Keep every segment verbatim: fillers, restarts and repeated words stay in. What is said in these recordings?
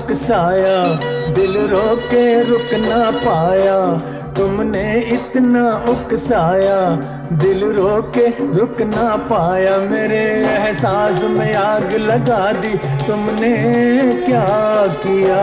उकसाया, दिल रोके रुक ना पाया। तुमने इतना उकसाया, दिल रोके रुक ना पाया। मेरे एहसास में आग लगा दी, तुमने क्या किया?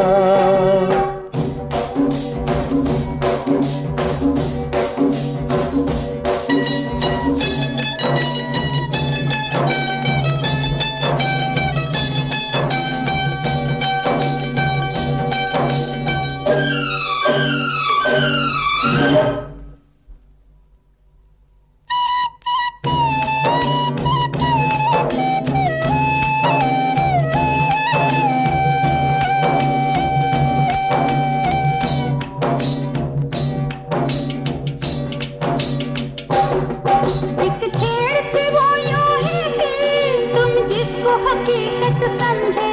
एक छेड़ते वो यूं ही सी, तुम जिसको हकीकत समझे।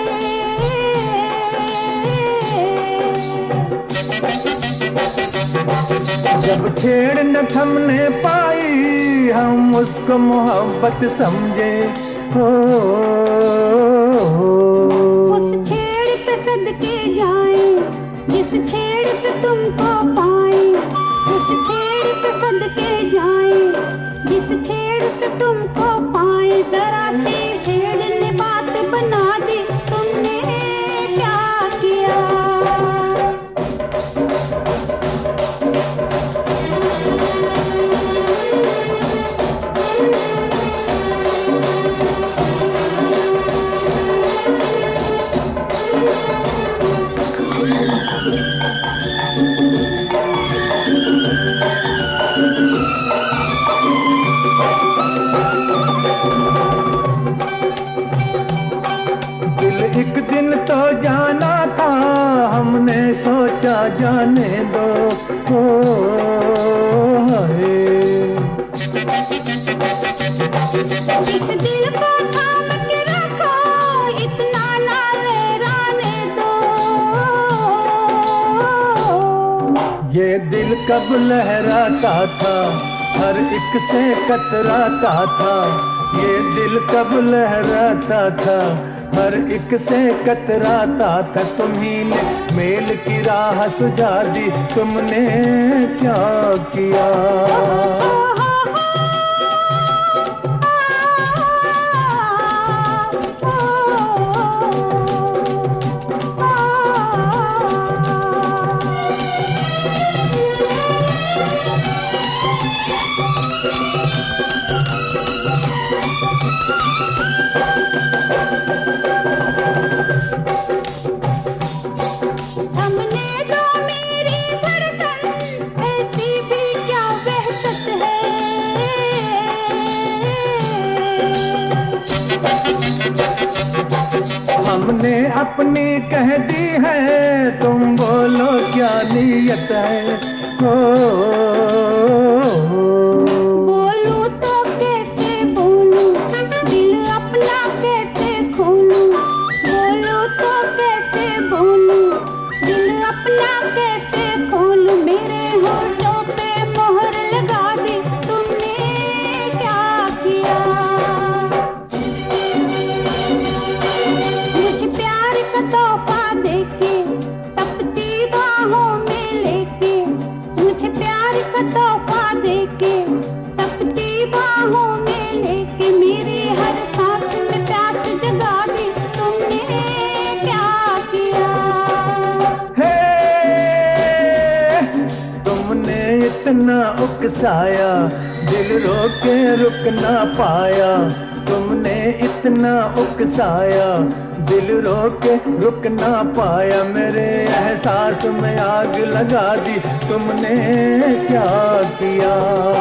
जब छेड़ न थमने पाई, हम उसको मोहब्बत समझे। हो, उस छेड़ पे सदके जाए, जिस छेड़ से तुमको पाए। उस छेड़ पे सदके जाए, जिस छेड़ से तुमको पाए। जरा सी छेड़ ने बात बना दी, तुमने क्या किया? एक दिन तो जाना था, हमने सोचा जाने दो। ओ, इस दिल को थाम के रखो, इतना ना लहराने दो। ये दिल कब लहराता था, हर एक से कतराता था। ये दिल कब लहराता था, हर एक से कतराता था। तुम्ही ने मेल की राह सुझा दी, तुमने क्या किया? हमने अपनी कह दी है, तुम बोलो क्या नीयत है? ओ, बोलूं तो कैसे बोलूं, दिल अपना कैसे खोलूं। बोलूं तो कैसे बोलूं, दिल अपना कैसे खोलूं। मेरे होठों पे मोहर लगा दी, तुमने क्या किया? मुझे प्यार का तोहफा देके, तपती बाहों में लेके। मुझे प्यार का तोहफा देके, तपती बाहों में लेके। मेरी हर सांस में प्यास जगा दी, तुमने क्या किया? हे, तुमने इतना उकसाया, दिल रोके रुक ना पाया। तुमने इतना उकसाया, दिल रोके रुक ना पाया। मेरे एहसास में आग लगा दी, तुमने क्या किया?